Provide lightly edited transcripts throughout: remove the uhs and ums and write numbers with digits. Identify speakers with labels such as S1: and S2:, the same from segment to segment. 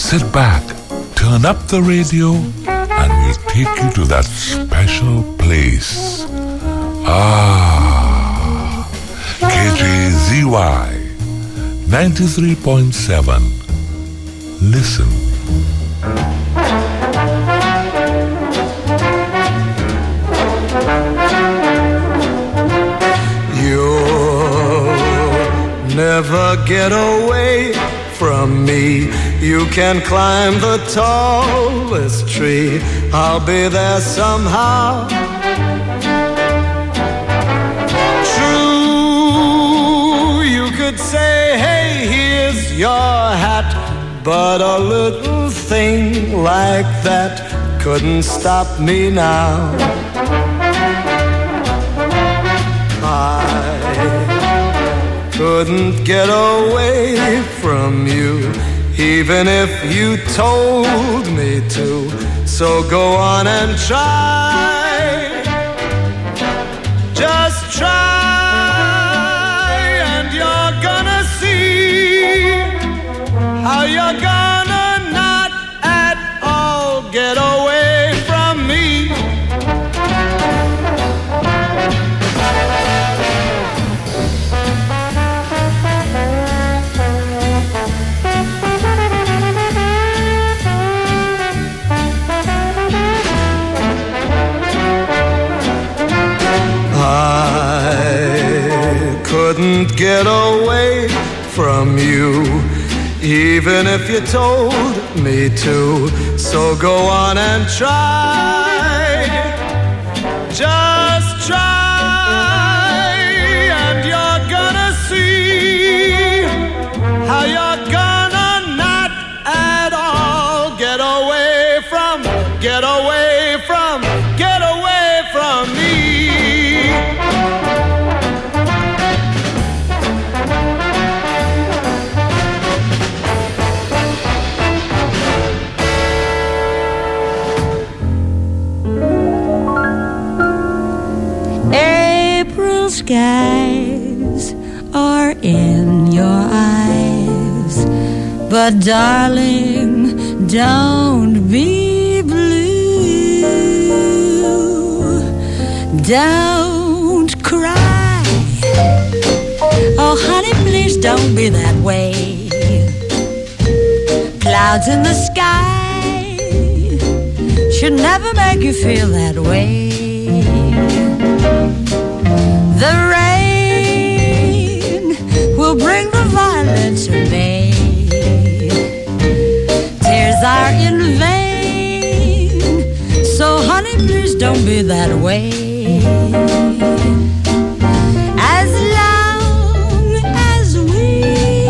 S1: sit back, turn up the radio, and we'll take you to that special place. Ah, KJZY 93.7. Listen.
S2: You'll never get away from me. You can climb the tallest tree. I'll be there somehow. True, you could say, hey, here's your hat. But a little thing like that couldn't stop me now. I couldn't get away from you, even if you told me to. So go on and try. Just try, and you're gonna see how you're gonna not at all get away from me. I couldn't get away from you, even if you told me to. So go on and try. Just try, and you're gonna see how you're gonna not at all get away from me.
S3: Skies are in your eyes, but darling, don't be blue. Don't cry. Oh, honey, please don't be that way. Clouds in the sky should never make you feel that way. The rain will bring the violets in May. Tears are in vain, so honey, please don't be that way. As long as we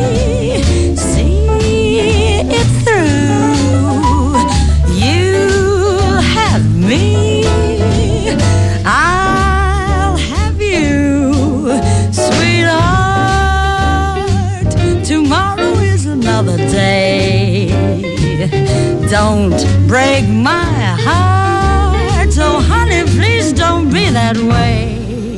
S3: see it through, you'll have me. Don't break my heart, so honey, please don't be that way.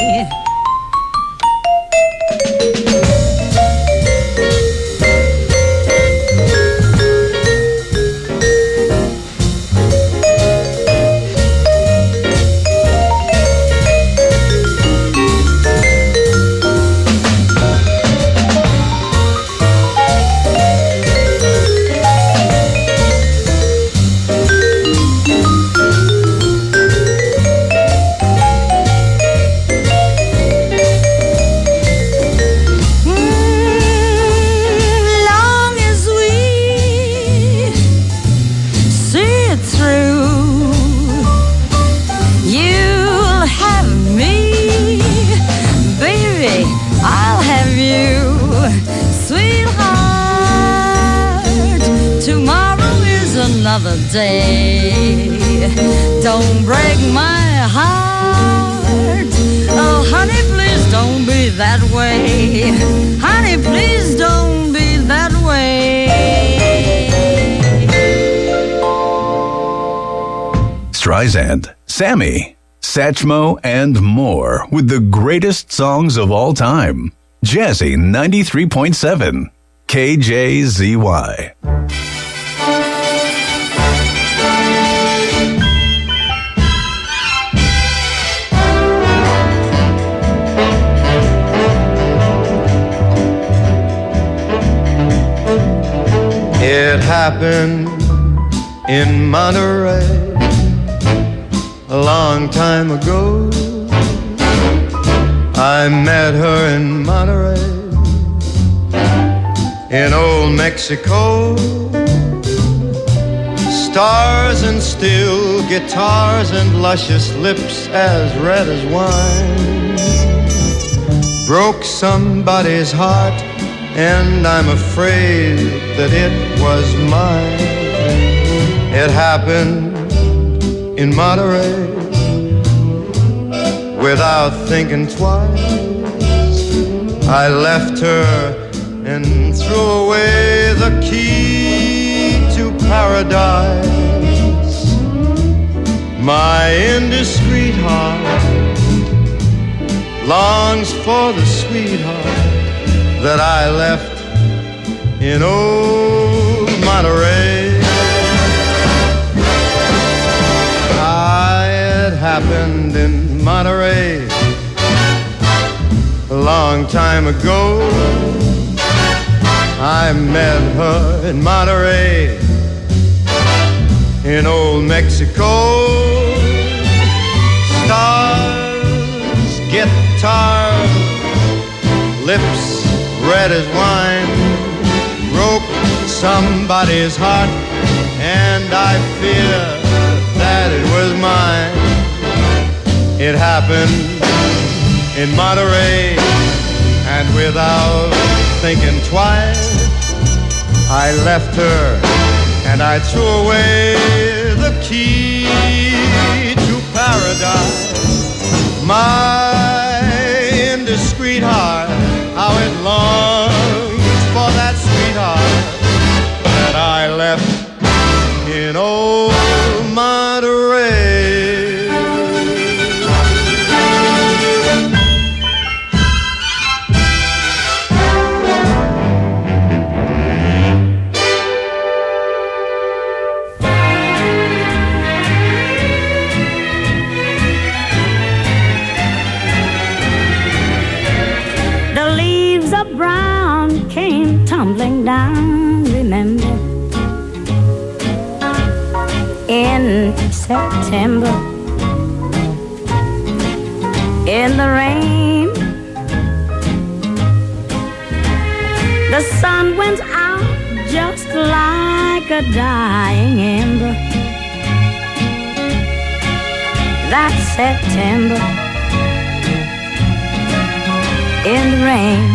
S3: Another day. Don't break my heart. Oh, honey, please don't be that way. Honey, please don't be that way.
S4: Streisand, Sammy, Satchmo, and more with the greatest songs of all time. Jazzy 93.7 KJZY.
S2: happened in Monterey a long time ago. I met her in Monterey, in old Mexico. Stars and steel guitars and luscious lips as red as wine broke somebody's heart, and I'm afraid that it was mine. It happened in Monterey without thinking twice. I left her and threw away the key to paradise. My indiscreet heart longs for the sweetheart that I left in old Monterey. It happened in Monterey a long time ago. I met her in Monterey, in old Mexico. Stars, guitar, lips red as wine broke somebody's heart, and I fear that it was mine. It happened in Monterey, and without thinking twice, I left her and I threw away the key to paradise. My indiscreet heart, how it longs for that sweetheart that I left in old Monterey.
S3: Tumbling down, remember, in September, in the rain, the sun went out just like a dying ember. That September, in the rain.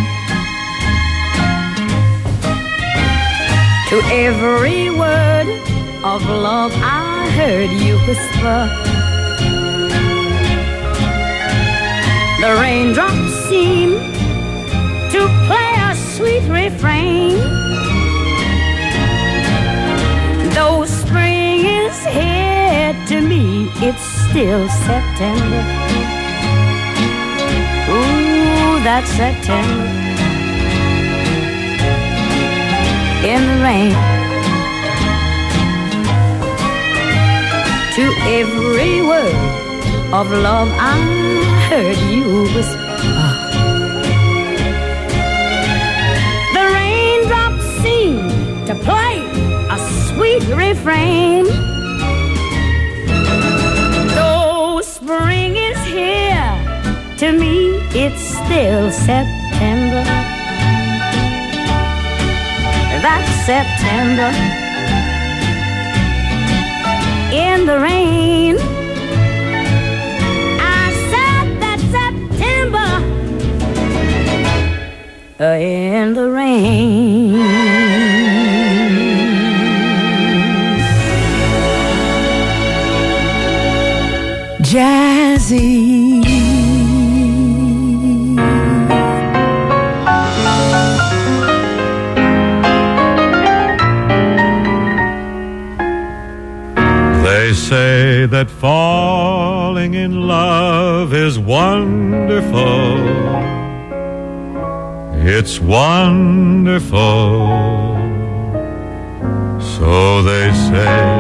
S3: To every word of love I heard you whisper, the raindrops seem to play a sweet refrain. Though spring is here, to me it's still September. Ooh, that's September. In the rain. To every word of love I heard you whisper, the raindrops seem to play a sweet refrain. Though spring is here, to me it's still September. That's September, in the rain. I said that's September, in the rain. Jazzy.
S5: They say that falling in love is wonderful. It's wonderful. So they say.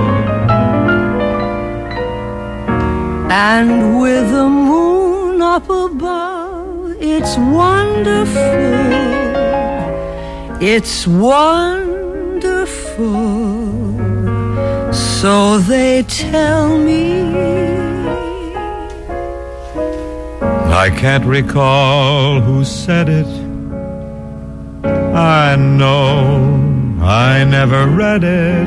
S3: And with the moon up above, it's wonderful. It's wonderful. wonderful, so they tell me.
S5: I can't recall who said it. I know I never read it.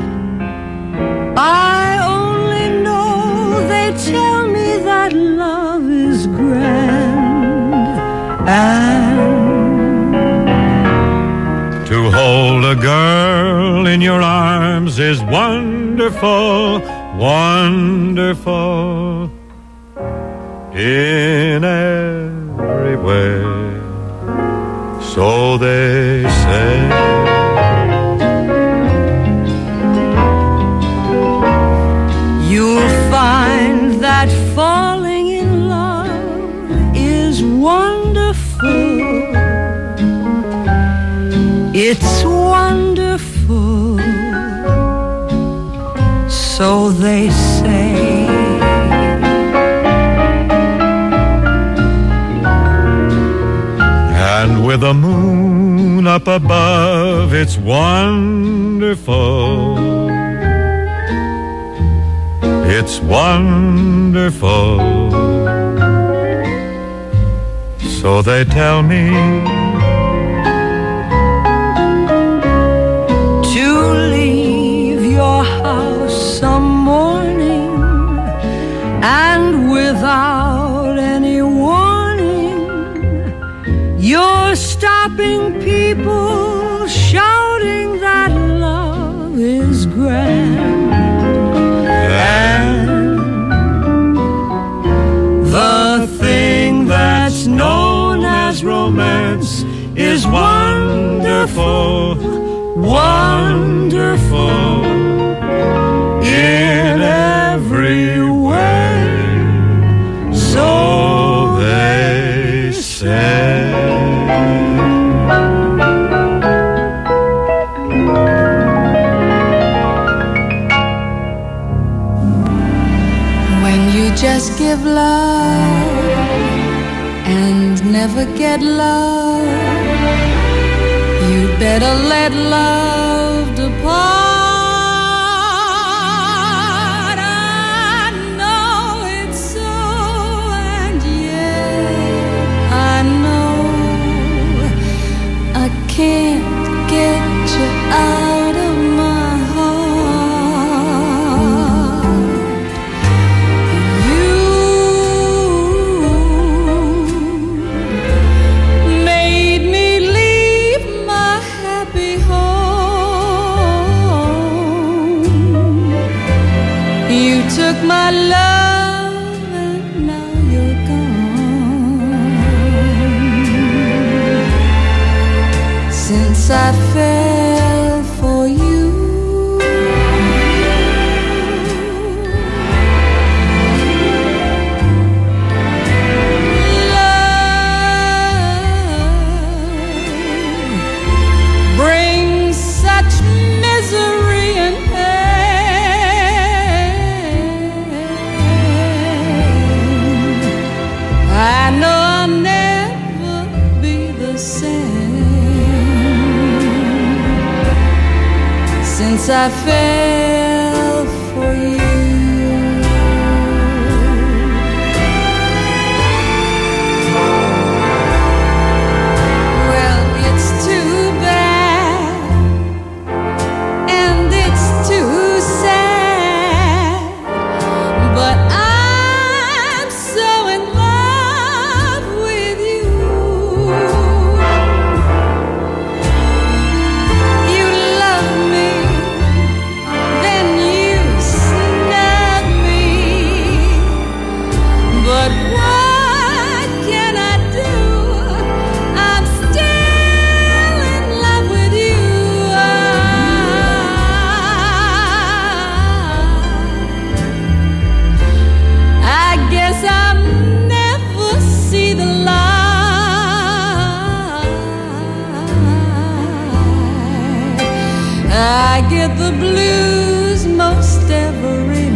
S3: I only know they tell me that love is grand, and
S5: to hold a girl in your arms is wonderful, wonderful in every way, so they say.
S3: You'll find that falling in love is wonderful. It's wonderful, so they say.
S5: And with the moon up above, it's wonderful. It's wonderful, so they tell me.
S3: To leave your house some morning and without any warning, you're stopping people shouting that love is grand. The thing that's known as romance is wonderful, wonderful in every way, so they say.
S6: When you just give love and never get love, you'd better let love depart. I know it's so, and yet I know I can't get you out of my heart. You made me leave my happy home. You took my love and now you're gone. Since I fell for you, love brings such misery and pain. I know I'll never be the same since I fell for you. Well, it's too bad and it's too sad, but I'm so in love with you. You love me, then you snub me, but what can I do? I'm still in love with you. I guess I'll never see the light. I get the blues most every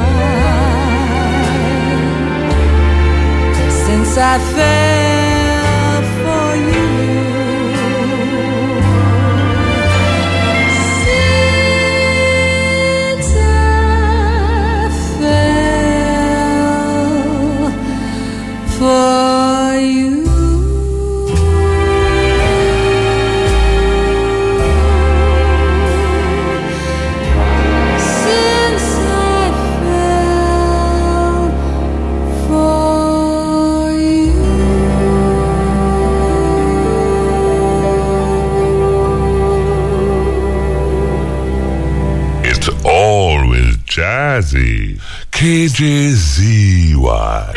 S6: night since I fell for you. See for you. Since I fell for you.
S1: It's always jazzy. KJZY.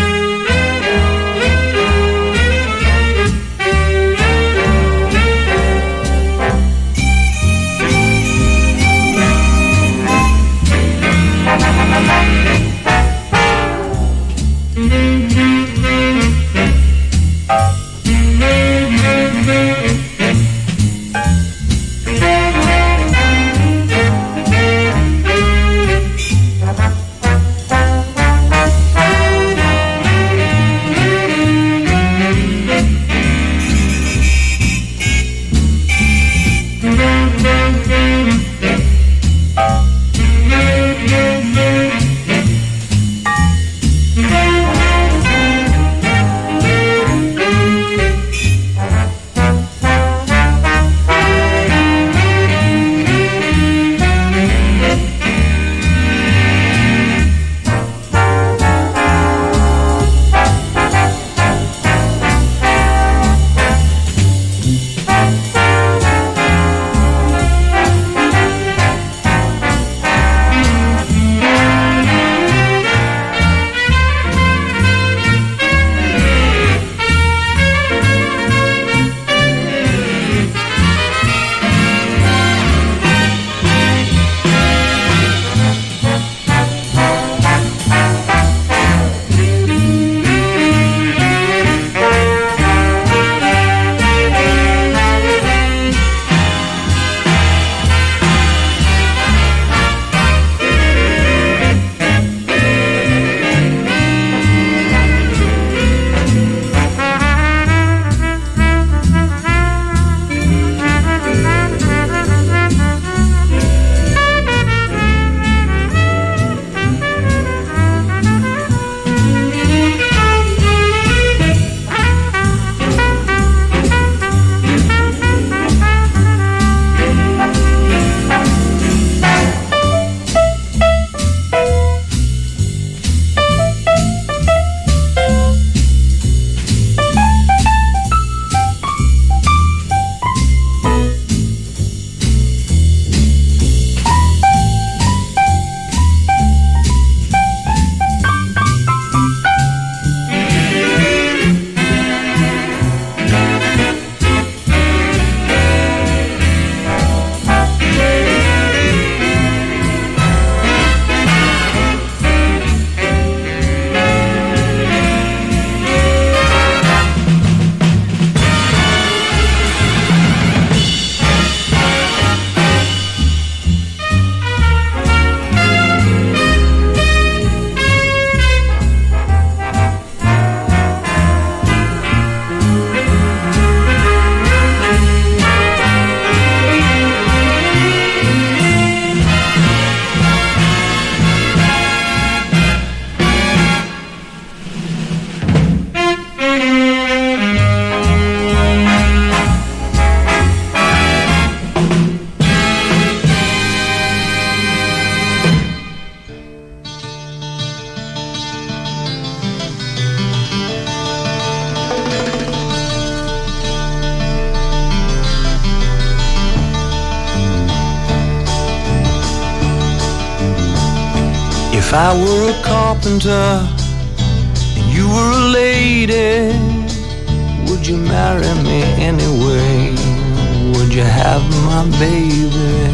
S2: If I were a carpenter and you were a lady, would you marry me anyway? Would you have my baby?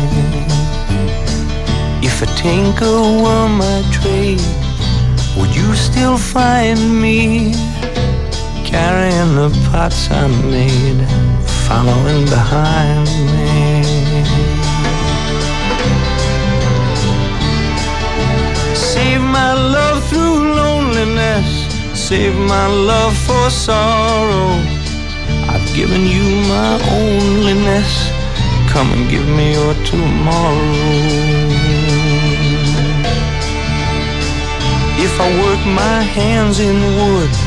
S2: If a tinker were my trade, would you still find me carrying the pots I made, following behind me? Save my love through loneliness, save my love for sorrow. I've given you my onlyness, come and give me your tomorrow. If I work my hands in wood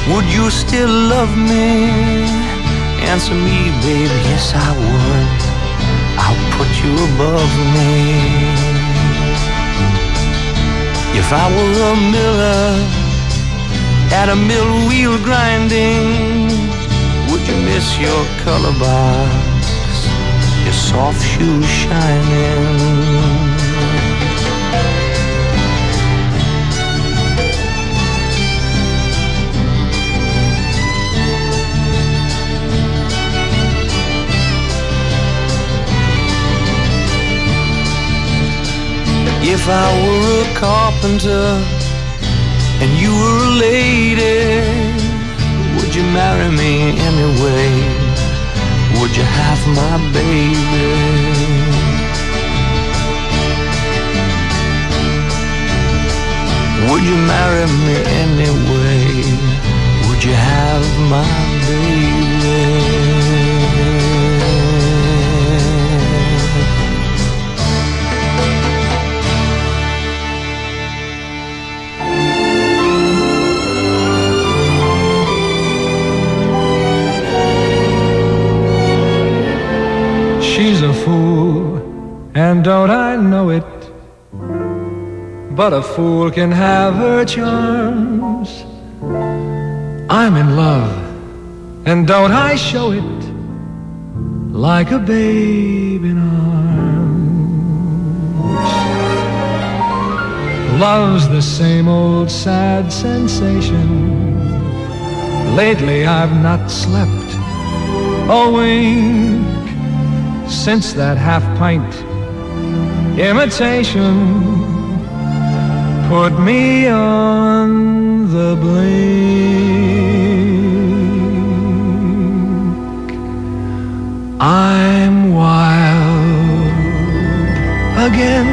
S2: would you still love me? Answer me, baby, yes I would. I'll put you above me. If I were a miller at a mill wheel grinding, would you miss your color box, your soft shoes shining? If I were a carpenter and you were a lady, would you marry me anyway? Would you have my baby? Would you marry me anyway? Would you have my baby?
S7: She's a fool, and don't I know it? But a fool can have her charms. I'm in love, and don't I show it? Like a babe in arms. Love's the same old sad sensation. Lately I've not slept a wink since that half-pint imitation put me on the blink. I'm wild again,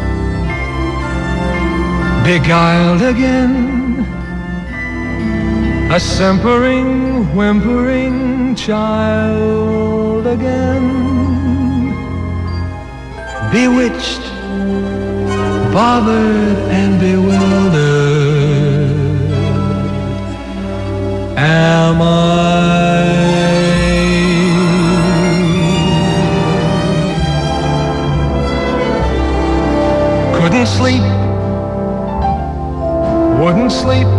S7: beguiled again, a simpering, whimpering child again, bewitched, bothered and bewildered am I. Couldn't sleep, wouldn't sleep.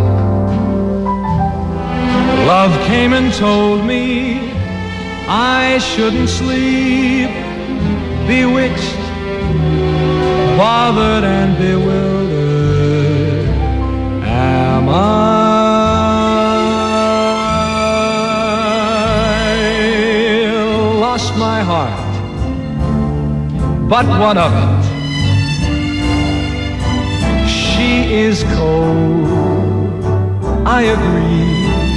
S7: Love came and told me I shouldn't sleep. Bewitched, bothered and bewildered am I. Lost my heart, but what of it? She is cold, I agree.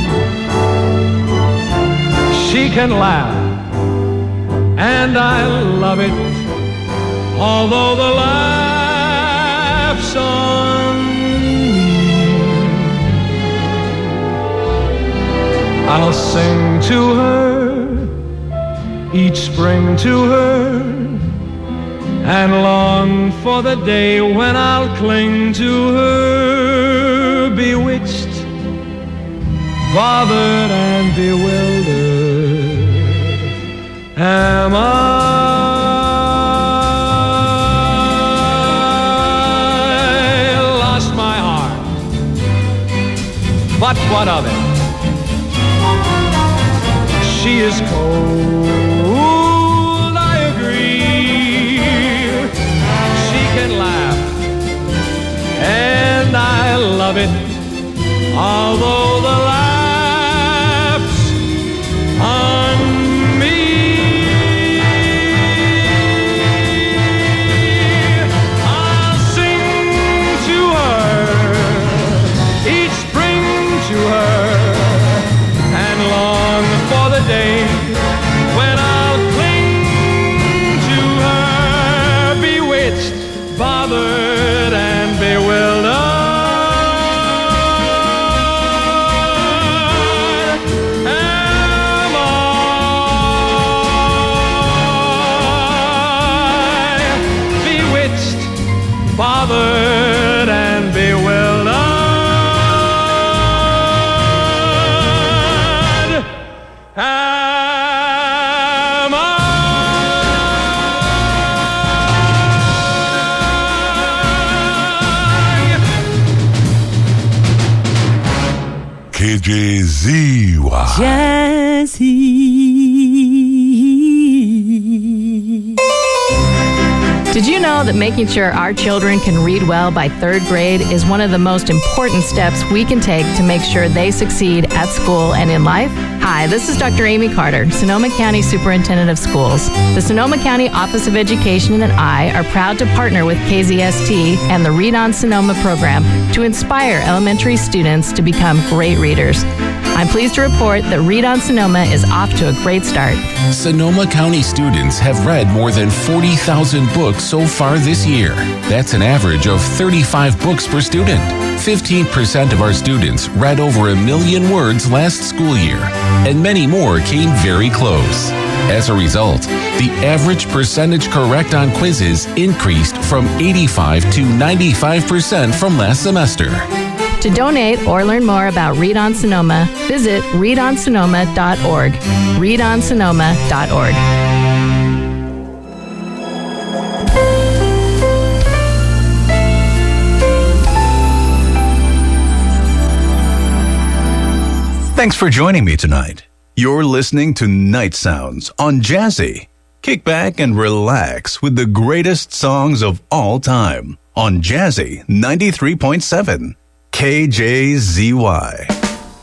S7: She can laugh, and I love it, although the laugh's on me. I'll sing to her, each spring to her, and long for the day when I'll cling to her. Bewitched, bothered and bewildered am I. But what of it? She is cold, I agree. She can laugh, and I love it, although the laugh's on me. I'll sing to her, each spring to her, and long for the day when I'll cling to her, bewitched, bothered and bewildered. Am I bewitched, bothered and bewildered?
S1: KJZY.
S8: Jazzy.
S9: Did you know that making sure our children can read well by 3rd grade is one of the most important steps we can take to make sure they succeed at school and in life? Hi, this is Dr. Amy Carter, Sonoma County Superintendent of Schools. The Sonoma County Office of Education and I are proud to partner with KZST and the Read on Sonoma program to inspire elementary students to become great readers. I'm pleased to report that Read on Sonoma is off to a great start.
S10: Sonoma County students have read more than 40,000 books so far this year. That's an average of 35 books per student. 15% of our students read over 1 million words last school year, and many more came very close. As a result, the average percentage correct on quizzes increased from 85 to 95% from last semester.
S9: To donate or learn more about Read on Sonoma, visit readonsonoma.org. readonsonoma.org.
S4: Thanks for joining me tonight. You're listening to Night Sounds on Jazzy. Kick back and relax with the greatest songs of all time on Jazzy 93.7 KJZY.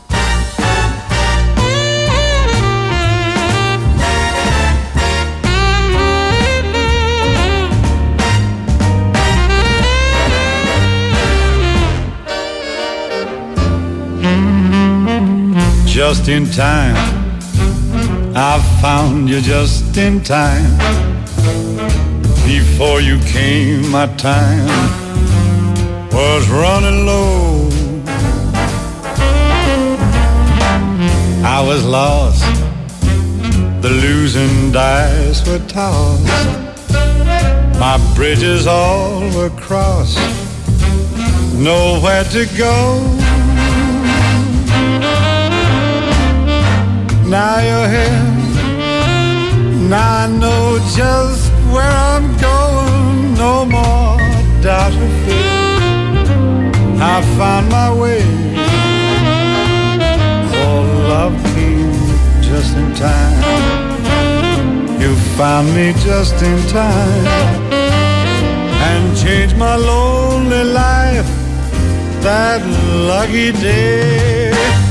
S2: Just in time, I found you just in time. Before you came, my time was running low. I was lost, the losing dice were tossed. My bridges all were crossed, nowhere to go. Now you're here, now I know just where I'm going. No more doubt or fear, I found my way. Oh, love came just in time. You found me just in time and changed my lonely life that lucky day.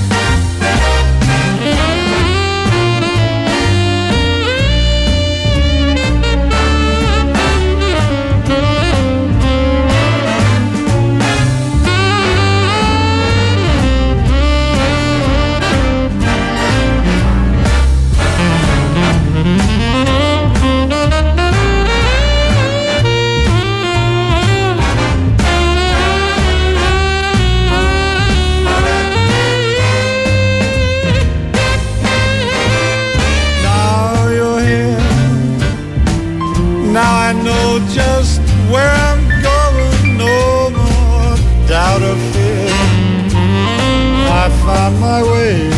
S2: Just where I'm going, no more doubt or fear. I found my way.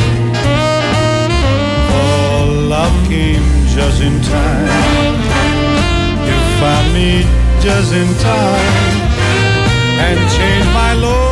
S2: Oh, love came just in time. You found me just in time and changed my Lord.